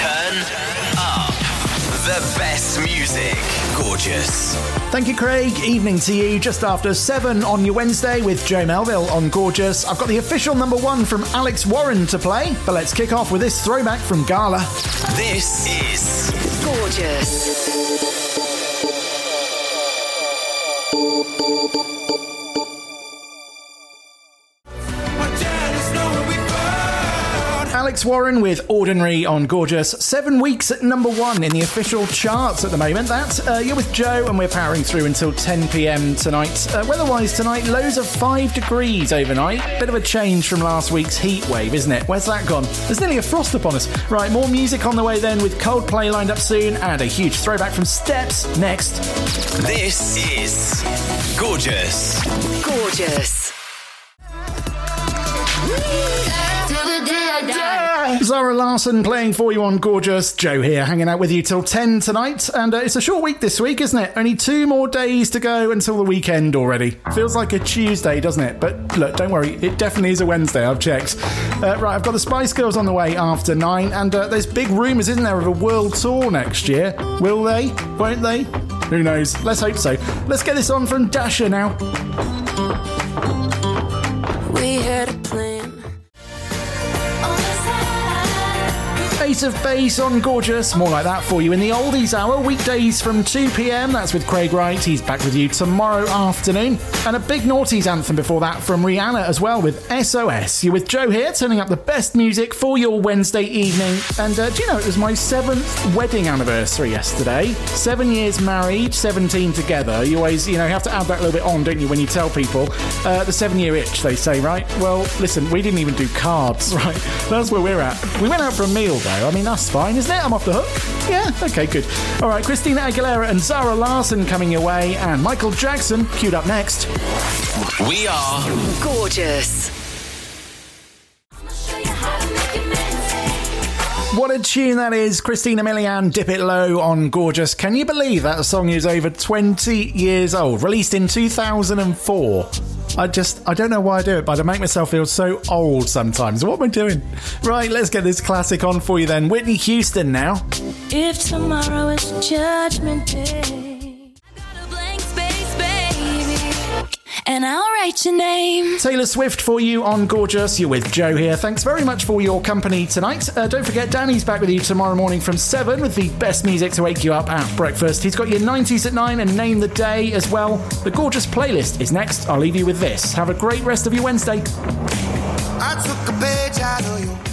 Turn up the best music. Gorgeous. Thank you, Craig. Evening to you. Just after 7 on your Wednesday with Joe Melville on Gorgeous. I've got the official number 1 from Alex Warren to play, but let's kick off with this throwback from Gala. This is Gorgeous. Alex Warren with Ordinary on Gorgeous. 7 weeks at number 1 in the official charts at the moment. You're with Joe and we're powering through until 10 p.m. tonight. Weather-wise tonight, lows of 5 degrees overnight. Bit of a change from last week's heat wave, isn't it? Where's that gone? There's nearly a frost upon us. Right, more music on the way then with Coldplay lined up soon and a huge throwback from Steps next. This is Gorgeous. Gorgeous. Zara Larsson playing for you on Gorgeous. Joe here, hanging out with you till 10 tonight. And it's a short week this week, isn't it? Only 2 more days to go until the weekend already. Feels like a Tuesday, doesn't it? But look, don't worry, it definitely is a Wednesday, I've checked. Right, I've got the Spice Girls on the way after 9. And there's big rumours, isn't there, of a world tour next year. Will they? Won't they? Who knows? Let's hope so. Let's get this on from Dasha now. We had a plan. Ace of Base on Gorgeous. More like that for you in the Oldies Hour. Weekdays from 2 p.m. That's with Craig Wright. He's back with you tomorrow afternoon. And a big noughties anthem before that from Rihanna as well with SOS. You're with Joe here, turning up the best music for your Wednesday evening. And do you know, it was my 7th wedding anniversary yesterday. 7 years married, 17 together. You always, you have to add that little bit on, don't you, when you tell people. The 7-year itch, they say, right? Well, listen, we didn't even do cards, right? That's where we're at. We went out for a meal, though. I mean, that's fine, isn't it? I'm off the hook. Yeah, okay, good. All right, Christina Aguilera and Zara Larsson coming your way, and Michael Jackson queued up next. We are Gorgeous. What a tune that is. Christina Milian, Dip It Low on Gorgeous. Can you believe that song is over 20 years old? Released in 2004. I don't know why I do it, but I make myself feel so old sometimes. What am I doing? Right, let's get this classic on for you then. Whitney Houston now. If tomorrow is Judgment Day, I got a blank space, baby, and I'll write your name. Taylor Swift for you on Gorgeous. You're with Joe here. Thanks very much for your company tonight. Don't forget, Danny's back with you tomorrow morning from 7 with the best music to wake you up at breakfast. He's got your 90s at 9 and Name the Day as well. The Gorgeous playlist is next. I'll leave you with this. Have a great rest of your Wednesday. I took a page out of you.